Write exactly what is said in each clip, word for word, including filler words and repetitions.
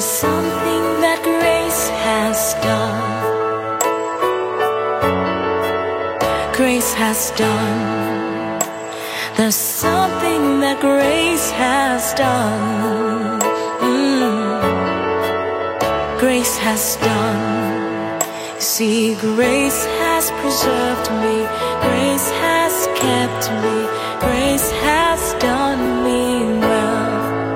something that grace has done. Grace has done. There's something that grace has done. Mm. Grace has done. See, grace has preserved me. Grace has kept me. Grace has done me well.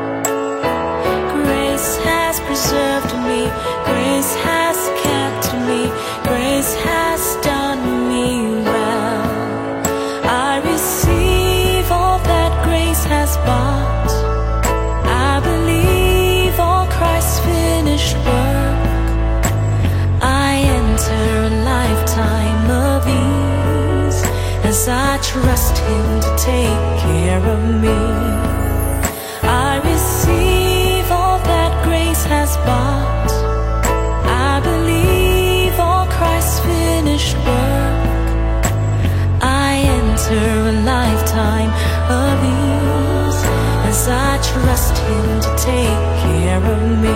Grace has preserved me. Grace has kept me. Grace has done me well. I receive all that grace has bought. I believe all Christ's finished work. I enter a lifetime of ease as I trust Him to take care of me. I receive all that grace has bought. I believe all Christ's finished work. I enter a lifetime of ease as I trust Him to take care of me.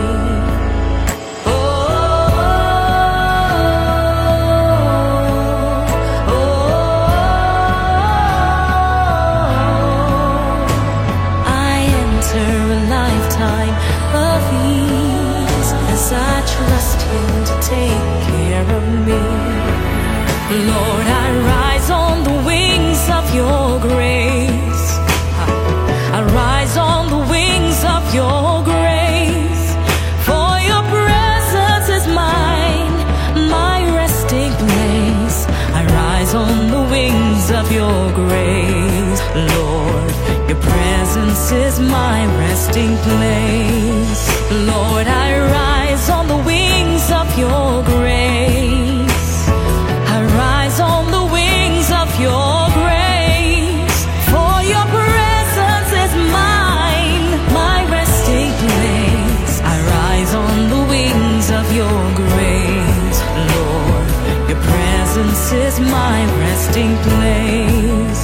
Trust Him to take care of me. Lord, I rise on the wings of Your grace. I rise on the wings of Your grace. For Your presence is mine, my resting place. I rise on the wings of Your grace. Lord, Your presence is my resting place. Lord, I rise on the wings of Your grace. I rise on the wings of Your grace. For Your presence is mine, my resting place. I rise on the wings of Your grace. Lord, Your presence is my resting place.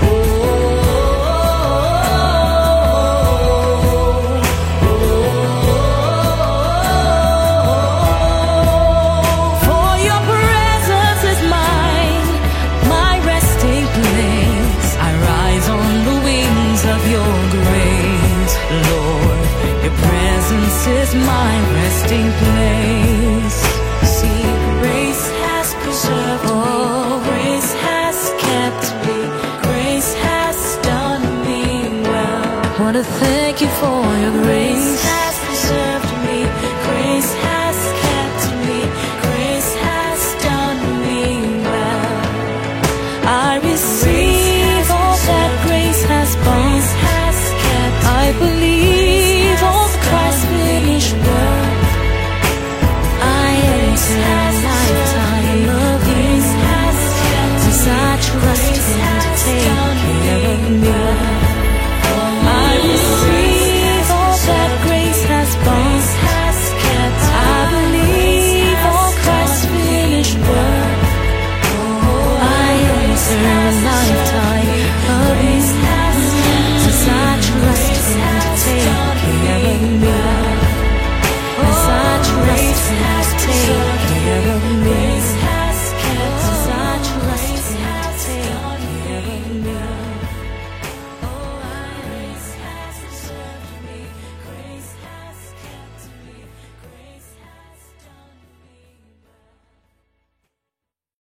Is my resting place. See, grace has preserved oh. me. Grace has kept me. Grace has done me well. Wanna thank You for Your grace. Grace has preserved me. Grace has kept me. Grace has done me well. I receive all that grace has bought. I believe all Christ's finished work. I enter a lifetime of ease as I trust Him to take care of me. I receive all that grace has bought. I believe all Christ's finished work. I enter a lifetime